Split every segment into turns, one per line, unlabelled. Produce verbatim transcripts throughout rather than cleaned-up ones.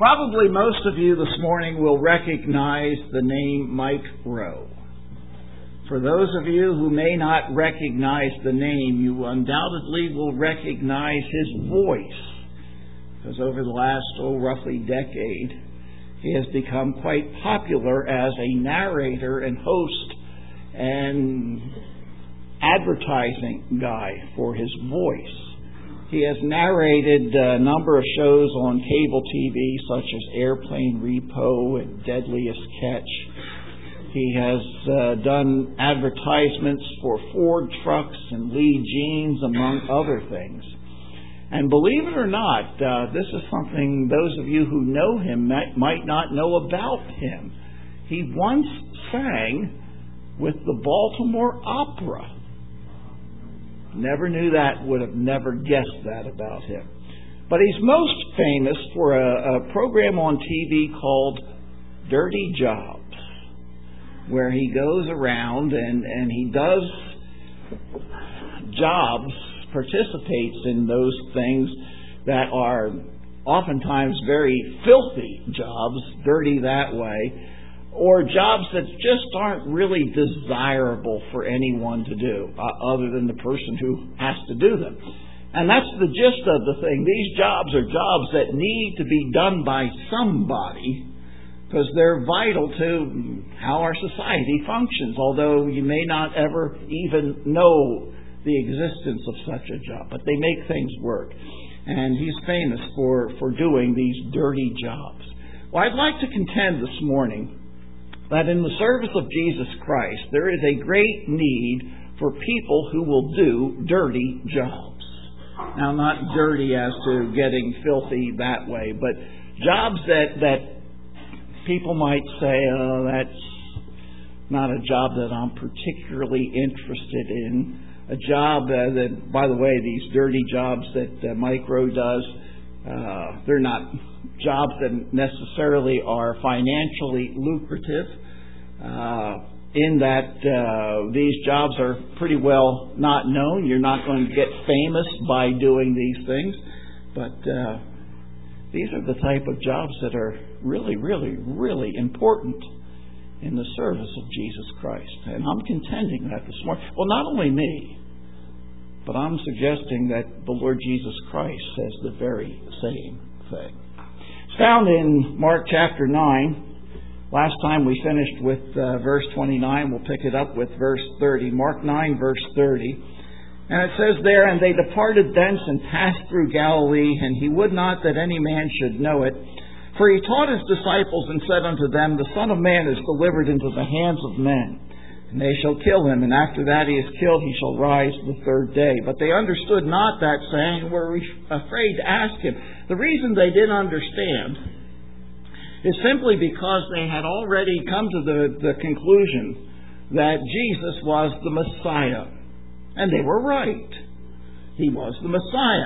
Probably most of you this morning will recognize the name Mike Rowe. For those of you who may not recognize the name, you undoubtedly will recognize his voice, because over the last, oh, roughly decade, he has become quite popular as a narrator and host and advertising guy for his voice. He has narrated a number of shows on cable T V, such as Airplane Repo and Deadliest Catch. He has uh, done advertisements for Ford trucks and Lee Jeans, among other things. And believe it or not, uh, this is something those of you who know him might, might not know about him. He once sang with the Baltimore Opera. Never knew that, would have never guessed that about him. But he's most famous for a, a program on T V called Dirty Jobs, where he goes around and, and he does jobs, participates in those things that are oftentimes very filthy jobs, dirty that way, or jobs that just aren't really desirable for anyone to do, uh, other than the person who has to do them. And that's the gist of the thing. These jobs are jobs that need to be done by somebody, because they're vital to how our society functions, although you may not ever even know the existence of such a job. But they make things work. And he's famous for, for doing these dirty jobs. Well, I'd like to contend this morning that in the service of Jesus Christ, there is a great need for people who will do dirty jobs. Now, not dirty as to getting filthy that way, but jobs that, that people might say, oh, that's not a job that I'm particularly interested in. A job uh, that, by the way, these dirty jobs that uh, Mike Rowe does, uh, they're not jobs that necessarily are financially lucrative, uh, in that uh, these jobs are pretty well not known. You're not going to get famous by doing these things, but uh, these are the type of jobs that are really, really, really important in the service of Jesus Christ. And I'm contending that this morning. Well, not only me, but I'm suggesting that the Lord Jesus Christ says the very same thing. It's found in Mark chapter nine. Last time we finished with uh, verse twenty-nine. We'll pick it up with verse thirty. Mark nine, verse thirty. And it says there, "And they departed thence and passed through Galilee, and he would not that any man should know it. For he taught his disciples and said unto them, The Son of Man is delivered into the hands of men, and they shall kill him, and after that he is killed, he shall rise the third day. But they understood not that saying, and were afraid to ask him." The reason they didn't understand is simply because they had already come to the, the conclusion that Jesus was the Messiah. And they were right. He was the Messiah.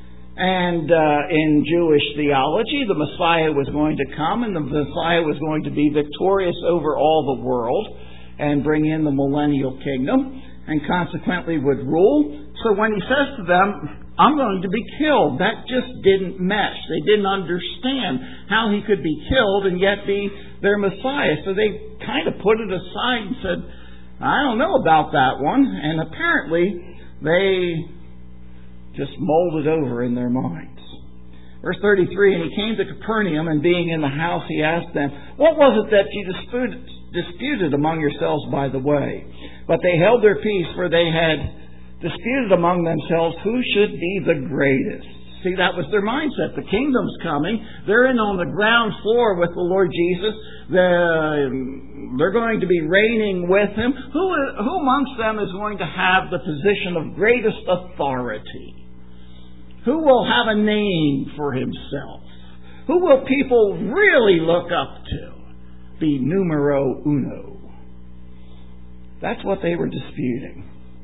And uh, in Jewish theology, the Messiah was going to come, and the Messiah was going to be victorious over all the world and bring in the millennial kingdom, and consequently would rule. So when he says to them, I'm going to be killed, that just didn't mesh. They didn't understand how he could be killed and yet be their Messiah. So they kind of put it aside and said, I don't know about that one. And apparently they just molded over in their minds. Verse thirty-three, "And he came to Capernaum, and being in the house, he asked them, What was it that you disputed, disputed among yourselves by the way? But they held their peace, for they had disputed among themselves who should be the greatest." See, that was their mindset. The kingdom's coming. They're in on the ground floor with the Lord Jesus. They're, they're going to be reigning with him. Who, who amongst them is going to have the position of greatest authority? Who will have a name for himself? Who will people really look up to? Be numero uno. That's what they were disputing.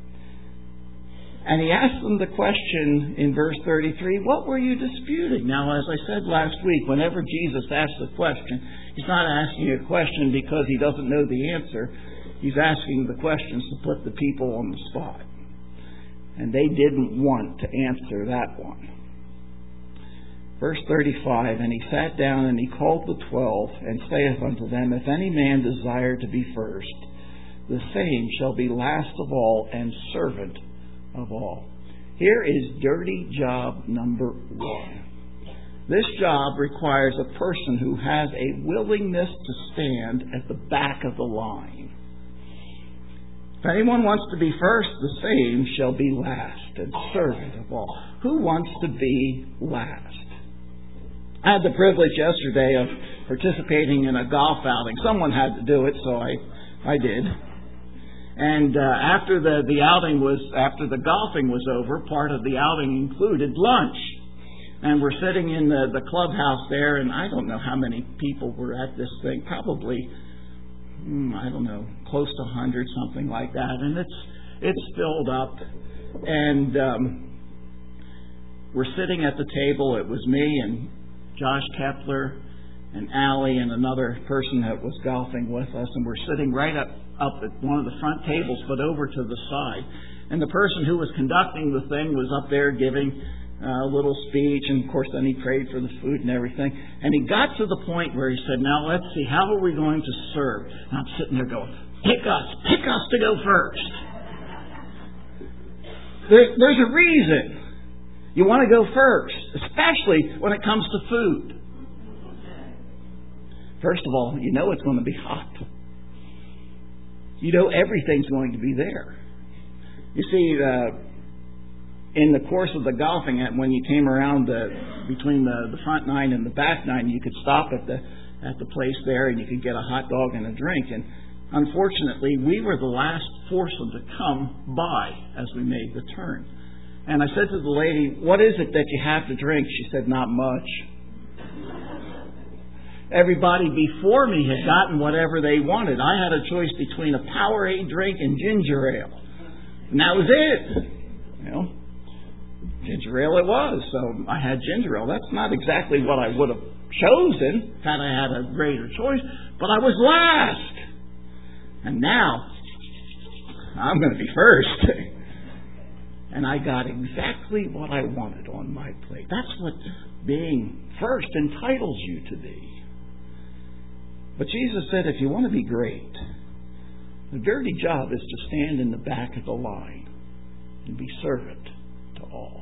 And he asked them the question in verse thirty-three, what were you disputing? Now, as I said last week, whenever Jesus asks a question, he's not asking a question because he doesn't know the answer. He's asking the questions to put the people on the spot. And they didn't want to answer that one. Verse thirty-five, and he sat down and he called the twelve, and saith unto them, If any man desire to be first, the same shall be last of all and servant of all. Here is dirty job number one. This job requires a person who has a willingness to stand at the back of the line. If anyone wants to be first, the same shall be last and servant of all. Who wants to be last? I had the privilege yesterday of participating in a golf outing. Someone had to do it, so I, I did. And uh, after the, the outing was, after the golfing was over, part of the outing included lunch. And we're sitting in the, the clubhouse there, and I don't know how many people were at this thing. Probably, hmm, I don't know, close to a hundred, something like that. And it's it's filled up. And um, we're sitting at the table. It was me and Josh Kepler and Allie and another person that was golfing with us. And we're sitting right up, up at one of the front tables, but over to the side. And the person who was conducting the thing was up there giving a little speech, and of course then he prayed for the food and everything. And he got to the point where he said, now let's see, how are we going to serve? And I'm sitting there going, pick us, pick us to go first. There, there's a reason you want to go first, especially when it comes to food. First of all, you know it's going to be hot. You know everything's going to be there. You see, uh, in the course of the golfing, when you came around the, between the, the front nine and the back nine, you could stop at the at the place there and you could get a hot dog and a drink. And unfortunately, we were the last foursome to come by as we made the turn. And I said to the lady, what is it that you have to drink? She said, not much. Everybody before me had gotten whatever they wanted. I had a choice between a Powerade drink and ginger ale. And that was it. You know, ginger ale it was. So I had ginger ale. That's not exactly what I would have chosen had I had a greater choice. But I was last. And now, I'm going to be first. And I got exactly what I wanted on my plate. That's what being first entitles you to be. But Jesus said, if you want to be great, the dirty job is to stand in the back of the line and be servant to all.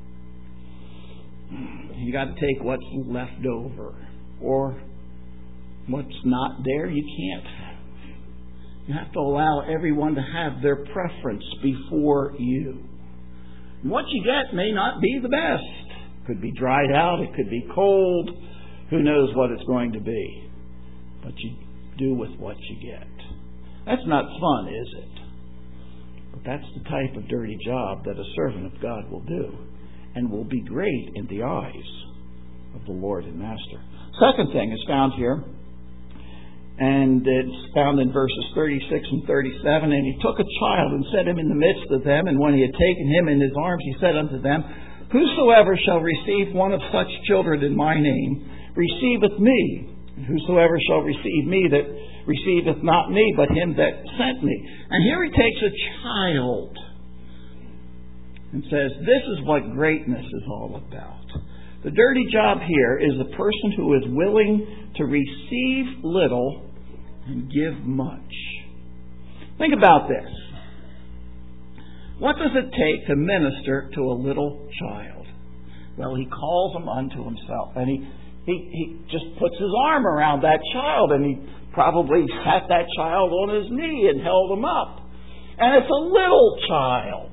You got to take what's left over, or what's not there you can't have. You have to allow everyone to have their preference before you. What you get may not be the best. It could be dried out, it could be cold, who knows what it's going to be. But you do with what you get. That's not fun, is it? But that's the type of dirty job that a servant of God will do, and will be great in the eyes of the Lord and Master. Second thing is found here, and it's found in verses thirty-six and thirty-seven. And he took a child and set him in the midst of them, and when he had taken him in his arms, he said unto them, Whosoever shall receive one of such children in my name receiveth me. And whosoever shall receive me, that receiveth not me, but him that sent me. And here he takes a child and says, this is what greatness is all about. The dirty job here is the person who is willing to receive little and give much. Think about this. What does it take to minister to a little child? Well, he calls him unto himself, and he He, he just puts his arm around that child, and he probably sat that child on his knee and held him up. And it's a little child.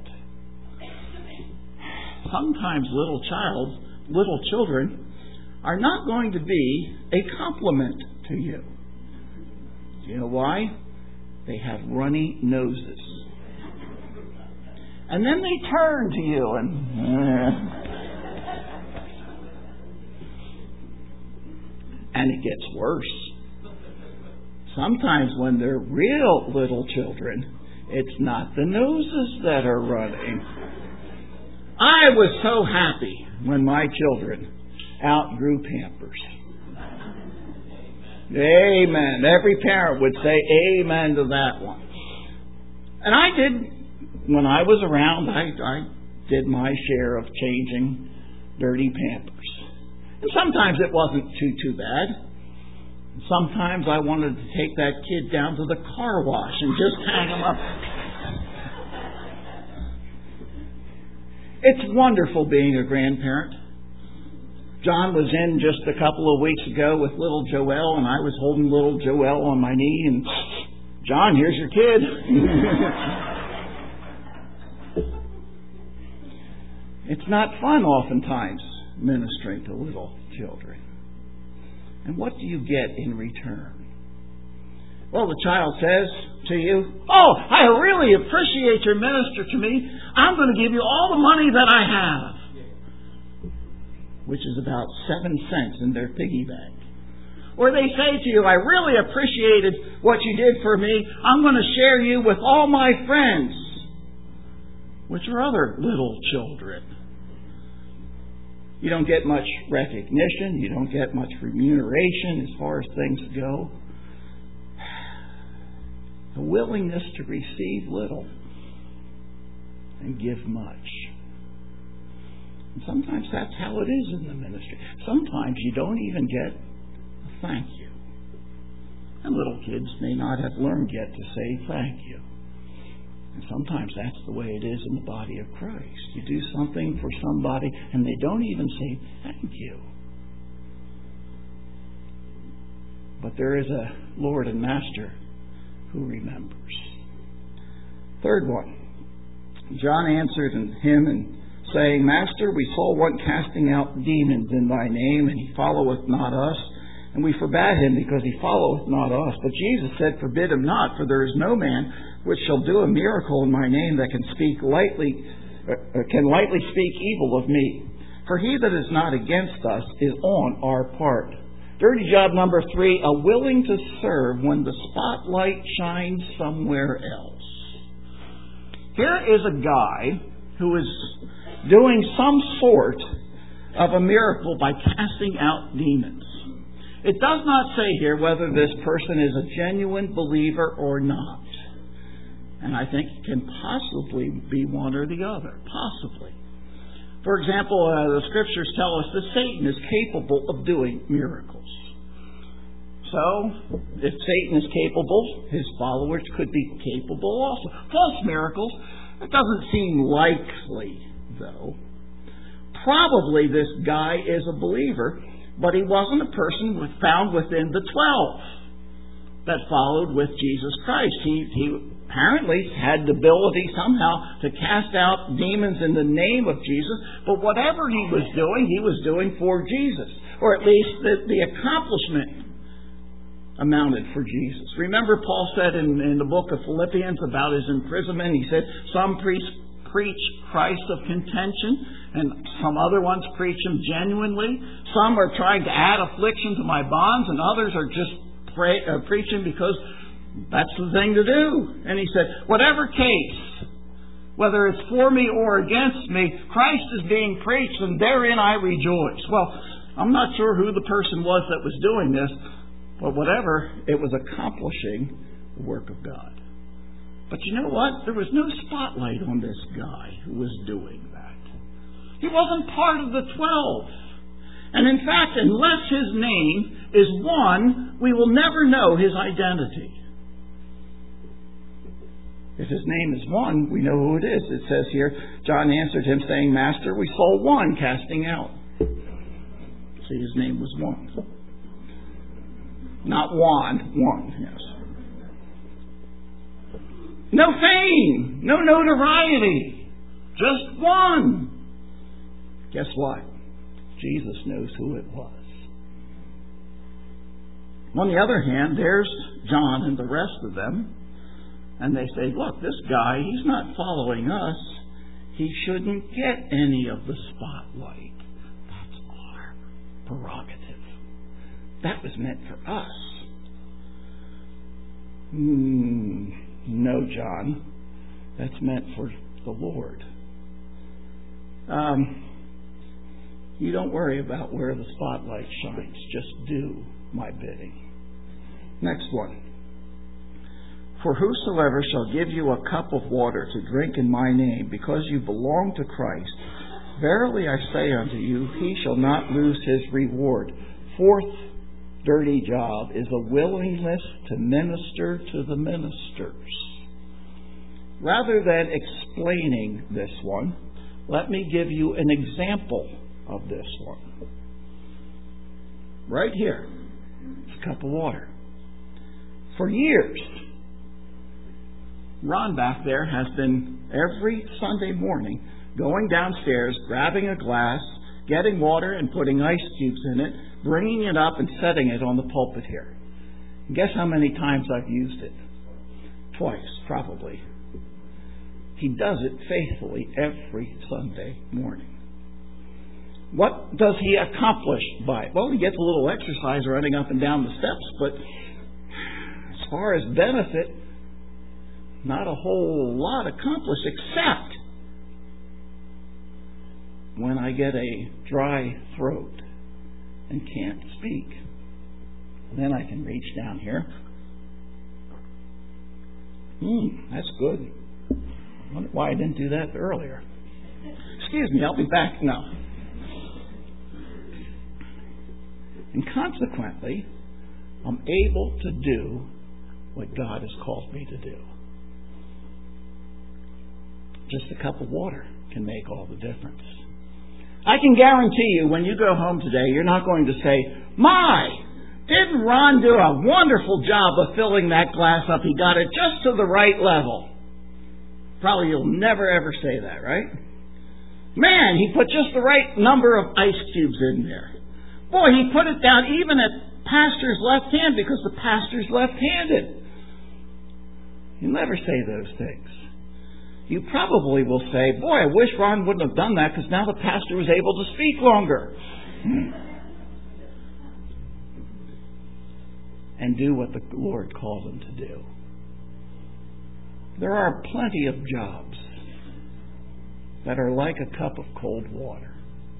Sometimes little child, little children are not going to be a compliment to you. Do you know why? They have runny noses. And then they turn to you and... Uh, And it gets worse. Sometimes when they're real little children, it's not the noses that are running. I was so happy when my children outgrew Pampers. Amen. Every parent would say amen to that one. And I did, when I was around, I, I did my share of changing dirty Pampers. And sometimes it wasn't too, too bad. Sometimes I wanted to take that kid down to the car wash and just hang him up. It's wonderful being a grandparent. John was in just a couple of weeks ago with little Joelle, and I was holding little Joelle on my knee, and John, here's your kid. It's not fun oftentimes ministering to little children. And what do you get in return? Well, the child says to you, "Oh, I really appreciate your minister to me. I'm going to give you all the money that I have," which is about seven cents in their piggy bank. Or they say to you, "I really appreciated what you did for me. I'm going to share you with all my friends," which are other little children. You don't get much recognition. You don't get much remuneration as far as things go. A willingness to receive little and give much. And sometimes that's how it is in the ministry. Sometimes you don't even get a thank you. And little kids may not have learned yet to say thank you. And sometimes that's the way it is in the body of Christ. You do something for somebody and they don't even say thank you. But there is a Lord and Master who remembers. Third one. John answered him and saying, "Master, we saw one casting out demons in thy name, and he followeth not us. And we forbade him because he followeth not us. But Jesus said, Forbid him not, for there is no man which shall do a miracle in my name that can speak lightly, uh, can lightly speak evil of me. For he that is not against us is on our part." Dirty job number three, a willing to serve when the spotlight shines somewhere else. Here is a guy who is doing some sort of a miracle by casting out demons. It does not say here whether this person is a genuine believer or not. And I think it can possibly be one or the other. Possibly. For example, uh, the Scriptures tell us that Satan is capable of doing miracles. So, if Satan is capable, his followers could be capable also. False miracles, it doesn't seem likely, though. Probably this guy is a believer, but he wasn't a person found within the twelve that followed with Jesus Christ. He, he apparently had the ability somehow to cast out demons in the name of Jesus, but whatever he was doing, he was doing for Jesus. Or at least the, the accomplishment amounted for Jesus. Remember Paul said in, in the book of Philippians about his imprisonment, he said, some preach, preach Christ of contention, and some other ones preach him genuinely. Some are trying to add affliction to my bonds, and others are just pray, uh, preaching because that's the thing to do. And he said, whatever case, whether it's for me or against me, Christ is being preached, and therein I rejoice. Well, I'm not sure who the person was that was doing this, but whatever, it was accomplishing the work of God. But you know what? There was no spotlight on this guy who was doing that. He wasn't part of the twelve. And in fact, unless his name is one, we will never know his identity. If his name is one, we know who it is. It says here, John answered him saying, Master, we saw one casting out. See, his name was one. Not Juan, one, yes. No fame, no notoriety, just one. Guess what? Jesus knows who it was. On the other hand, there's John and the rest of them, and they say, look, this guy, he's not following us. He shouldn't get any of the spotlight. That's our prerogative. That was meant for us. Mm, no, John. That's meant for the Lord. Um, you don't worry about where the spotlight shines. Just do my bidding. Next one. For whosoever shall give you a cup of water to drink in my name, because you belong to Christ, Verily I say unto you, he shall not lose his reward. Fourth dirty job is a willingness to minister to the ministers. Rather than explaining this one, let me give you an example of this one. Right here, it's a cup of water. For years, Ron back there has been every Sunday morning going downstairs, grabbing a glass, getting water and putting ice cubes in it, bringing it up and setting it on the pulpit here. And guess how many times I've used it? Twice, probably. He does it faithfully every Sunday morning. What does he accomplish by it? Well, he gets a little exercise running up and down the steps, but as far as benefit, not a whole lot accomplished, except when I get a dry throat and can't speak. Then I can reach down here. Hmm, that's good. I wonder why I didn't do that earlier. Excuse me, I'll be back now. And consequently, I'm able to do what God has called me to do. Just a cup of water can make all the difference. I can guarantee you when you go home today, you're not going to say, "My, didn't Ron do a wonderful job of filling that glass up? He got it just to the right level." Probably you'll never ever say that, right? "Man, he put just the right number of ice cubes in there. Boy, he put it down even at pastor's left hand because the pastor's left-handed." You'll never say those things. You probably will say, "Boy, I wish Ron wouldn't have done that because now the pastor was able to speak longer." And do what the Lord called him to do. There are plenty of jobs that are like a cup of cold water.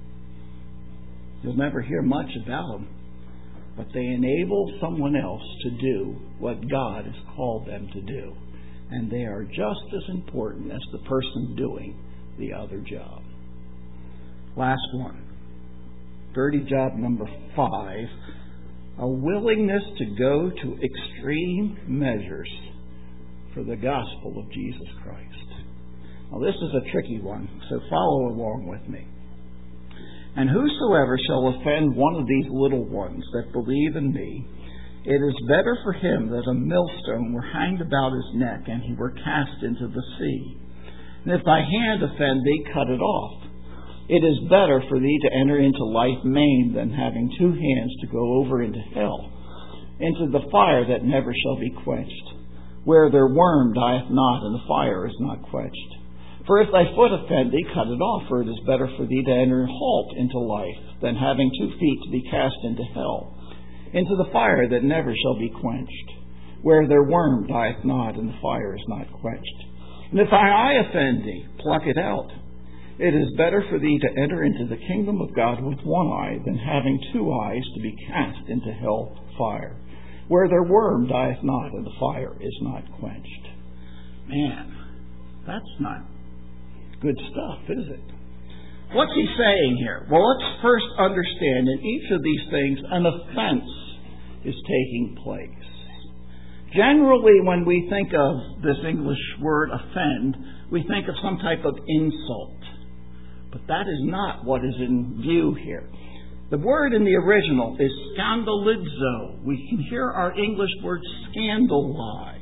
You'll never hear much about them, but they enable someone else to do what God has called them to do. And they are just as important as the person doing the other job. Last one. Dirty job number five. A willingness to go to extreme measures for the gospel of Jesus Christ. Now this is a tricky one, so follow along with me. "And whosoever shall offend one of these little ones that believe in me, it is better for him that a millstone were hanged about his neck and he were cast into the sea. And if thy hand offend thee, cut it off. It is better for thee to enter into life maimed than having two hands to go over into hell, into the fire that never shall be quenched, where their worm dieth not and the fire is not quenched. For if thy foot offend thee, cut it off, for it is better for thee to enter halt into life than having two feet to be cast into hell, into the fire that never shall be quenched, where their worm dieth not and the fire is not quenched. And if thy eye offend thee, pluck it out. It is better for thee to enter into the kingdom of God with one eye than having two eyes to be cast into hell fire, where their worm dieth not and the fire is not quenched." Man, that's not good stuff, is it? What's he saying here? Well, let's first understand in each of these things an offense is taking place. Generally, when we think of this English word offend, we think of some type of insult. But that is not what is in view here. The word in the original is scandalizo. We can hear our English word scandalize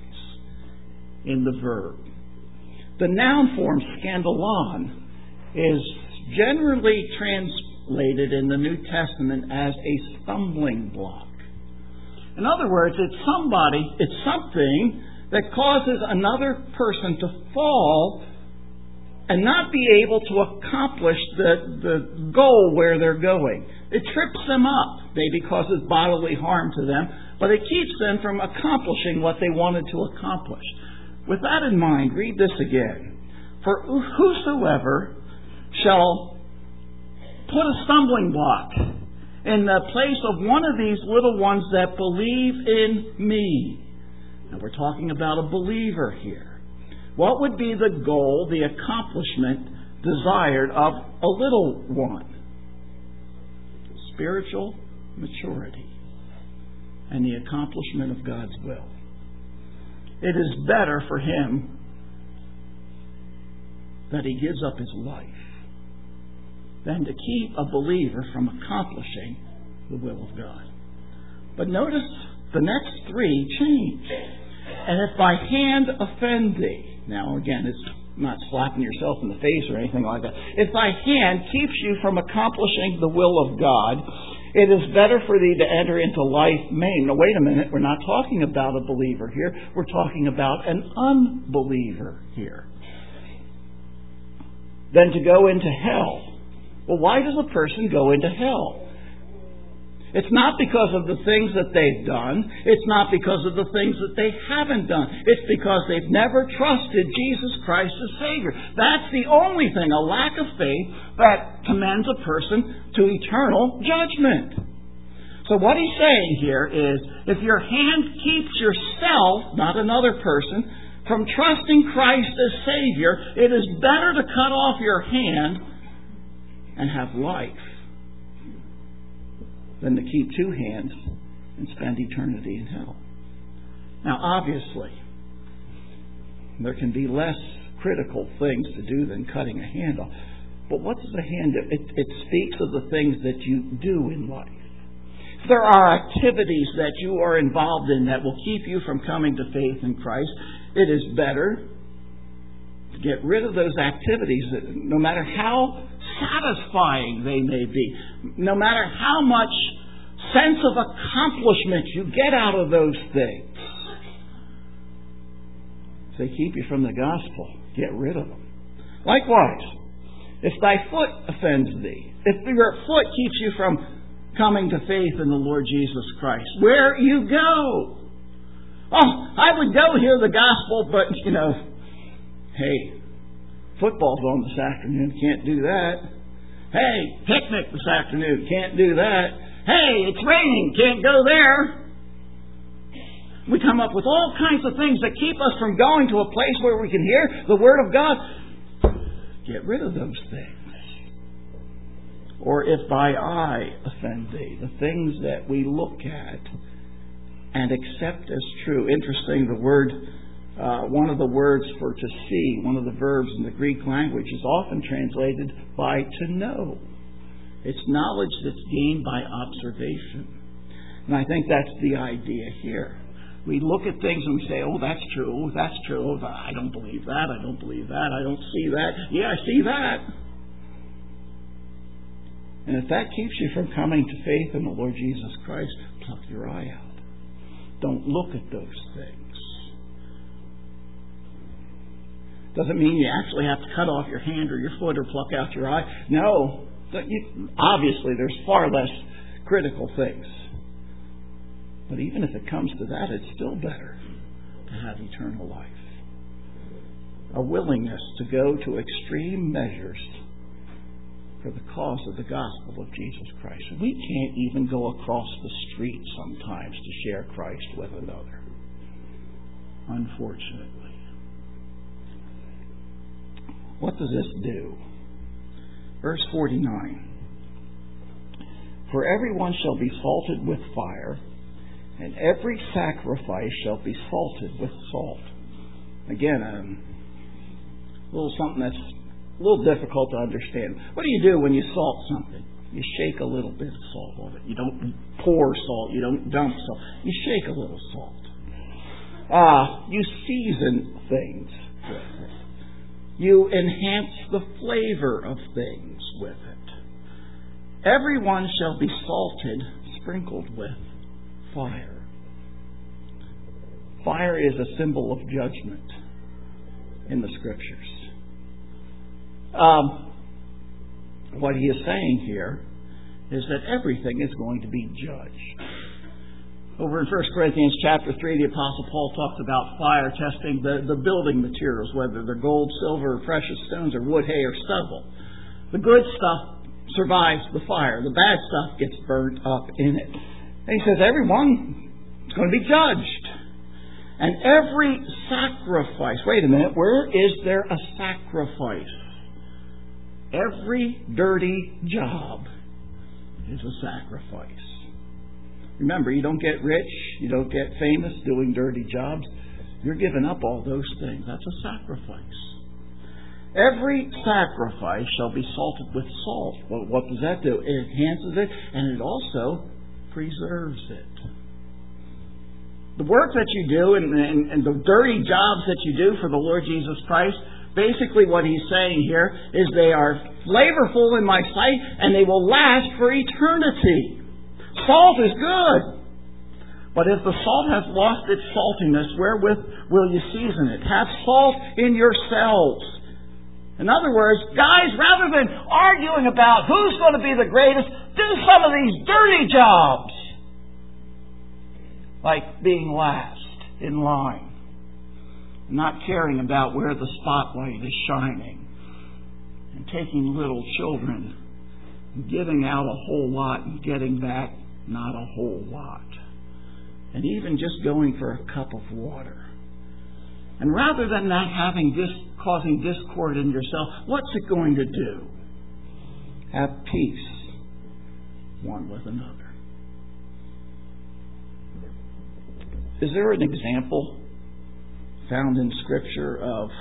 in the verb. The noun form scandalon is generally translated in the New Testament as a stumbling block. In other words, it's somebody, it's something that causes another person to fall and not be able to accomplish the, the goal where they're going. It trips them up, maybe causes bodily harm to them, but it keeps them from accomplishing what they wanted to accomplish. With that in mind, read this again. "For whosoever shall put a stumbling block in the place of one of these little ones that believe in me." Now we're talking about a believer here. What would be the goal, the accomplishment desired of a little one. Spiritual maturity and the accomplishment of God's will. It is better for him that he gives up his life than to keep a believer from accomplishing the will of God. But notice the next three change. And if thy hand offend thee, now again, it's not slapping yourself in the face or anything like that. If thy hand keeps you from accomplishing the will of God, it is better for thee to enter into life maimed. Now wait a minute, we're not talking about a believer here. We're talking about an unbeliever here. Than to go into hell. Well, why does a person go into hell? It's not because of the things that they've done. It's not because of the things that they haven't done. It's because they've never trusted Jesus Christ as Savior. That's the only thing, a lack of faith, that commends a person to eternal judgment. So what he's saying here is, if your hand keeps yourself, not another person, from trusting Christ as Savior, it is better to cut off your hand and have life than to keep two hands and spend eternity in hell. Now, obviously, there can be less critical things to do than cutting a hand off. But what does a hand do? It, it speaks of the things that you do in life. If there are activities that you are involved in that will keep you from coming to faith in Christ, it is better to get rid of those activities, no matter how satisfying they may be, no matter how much sense of accomplishment you get out of those things. If they keep you from the gospel, get rid of them. Likewise, if thy foot offends thee, if your foot keeps you from coming to faith in the Lord Jesus Christ, where you go. Oh, I would go hear the gospel, but, you know, hey, football's on this afternoon, can't do that. Hey, picnic this afternoon, can't do that. Hey, it's raining, can't go there. We come up with all kinds of things that keep us from going to a place where we can hear the Word of God. Get rid of those things. Or if thy eye offend thee, the things that we look at and accept as true. Interesting, the word, uh, one of the words for to see, one of the verbs in the Greek language is often translated by to know. It's knowledge that's gained by observation. And I think that's the idea here. We look at things and we say, oh, that's true, that's true. I don't believe that, I don't believe that, I don't see that. Yeah, I see that. And if that keeps you from coming to faith in the Lord Jesus Christ, pluck your eye out. Don't look at those things. Doesn't mean you actually have to cut off your hand or your foot or pluck out your eye. No. Obviously, there's far less critical things. But even if it comes to that, it's still better to have eternal life. A willingness to go to extreme measures for the cause of the gospel of Jesus Christ. We can't even go across the street sometimes to share Christ with another. Unfortunately. What does this do? Verse forty-nine. For everyone shall be salted with fire, and every sacrifice shall be salted with salt. Again, um, a little something that's a little difficult to understand. What do you do when you salt something? You shake a little bit of salt on it. You don't pour salt. You don't dump salt. You shake a little salt. Uh, you season things with it. You enhance the flavor of things with it. Everyone shall be salted, sprinkled with fire. Fire is a symbol of judgment in the Scriptures. Um, what he is saying here is that everything is going to be judged. Over in First Corinthians chapter three, the Apostle Paul talks about fire testing the, the building materials, whether they're gold, silver, or precious stones, or wood, hay, or stubble. The good stuff survives the fire. The bad stuff gets burnt up in it. And he says everyone is going to be judged. And every sacrifice. Wait a minute. Where is there a sacrifice? Every dirty job is a sacrifice. Remember, you don't get rich, you don't get famous doing dirty jobs. You're giving up all those things. That's a sacrifice. Every sacrifice shall be salted with salt. Well, what does that do? It enhances it, and it also preserves it. The work that you do and, and, and the dirty jobs that you do for the Lord Jesus Christ, basically what he's saying here is they are flavorful in my sight and they will last for eternity. Salt is good. But if the salt has lost its saltiness, wherewith will you season it? Have salt in yourselves. In other words, guys, rather than arguing about who's going to be the greatest, do some of these dirty jobs. Like being last in line. Not caring about where the spotlight is shining. And taking little children and giving out a whole lot and getting back not a whole lot. And even just going for a cup of water. And rather than that having this causing discord in yourself, what's it going to do? Have peace one with another. Is there an example found in Scripture of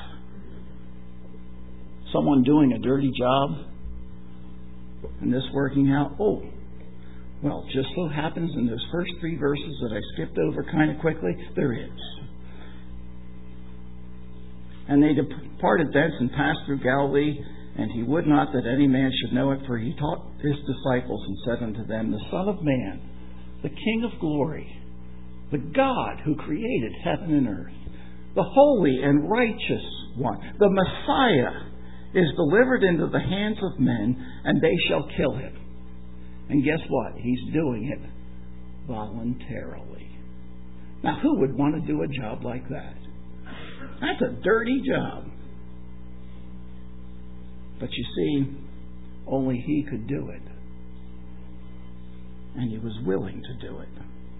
someone doing a dirty job and this working out? Oh, well, just so happens in those first three verses that I skipped over kind of quickly, there is. And they departed thence and passed through Galilee, and he would not that any man should know it, for he taught his disciples and said unto them, the Son of Man, the King of glory, the God who created heaven and earth, the holy and righteous one, the Messiah, is delivered into the hands of men, and they shall kill him. And guess what? He's doing it voluntarily. Now, who would want to do a job like that? That's a dirty job. But you see, only he could do it. And he was willing to do it.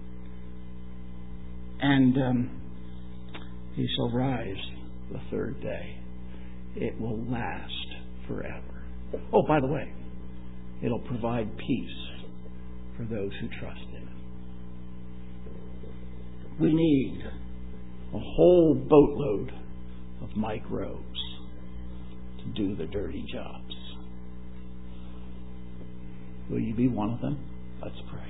And um, he shall rise the third day. It will last forever. Oh, by the way, it'll provide peace for those who trust in him. We need a whole boatload of Mike Rose to do the dirty jobs. Will you be one of them? Let's pray.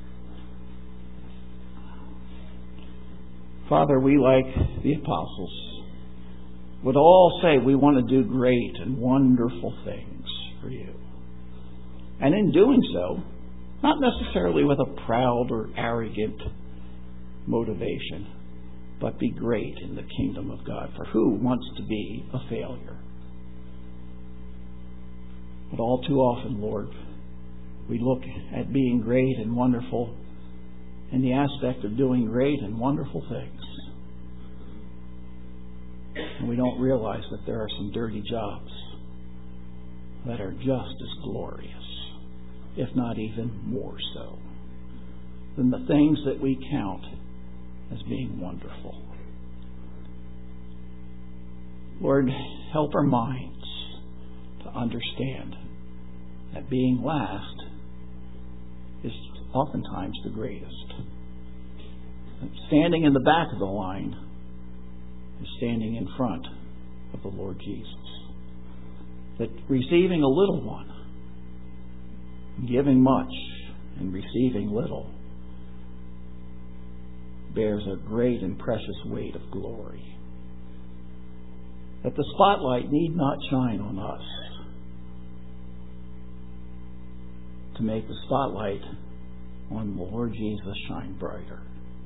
Father, we, like the apostles, would all say we want to do great and wonderful things for you. And in doing so, not necessarily with a proud or arrogant motivation, but be great in the kingdom of God. For who wants to be a failure? But all too often, Lord, we look at being great and wonderful in the aspect of doing great and wonderful things. And we don't realize that there are some dirty jobs that are just as glorious, if not even more so, than the things that we count as being wonderful. Lord, help our minds to understand that being last is oftentimes the greatest. Standing in the back of the line is standing in front of the Lord Jesus. That receiving a little one, giving much, and receiving little bears a great and precious weight of glory. That the spotlight need not shine on us to make the spotlight on the Lord Jesus shine brighter.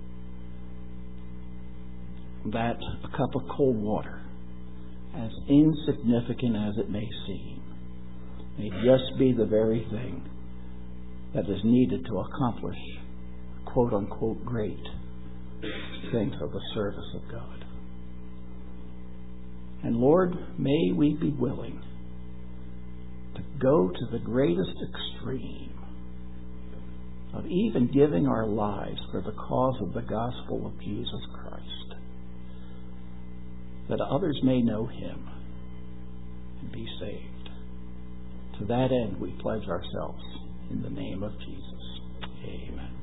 That a cup of cold water, as insignificant as it may seem, may just be the very thing that is needed to accomplish quote-unquote great things of the service of God. And Lord, may we be willing to go to the greatest extreme of even giving our lives for the cause of the gospel of Jesus Christ, that others may know him and be saved. To that end, we pledge ourselves in the name of Jesus. Amen.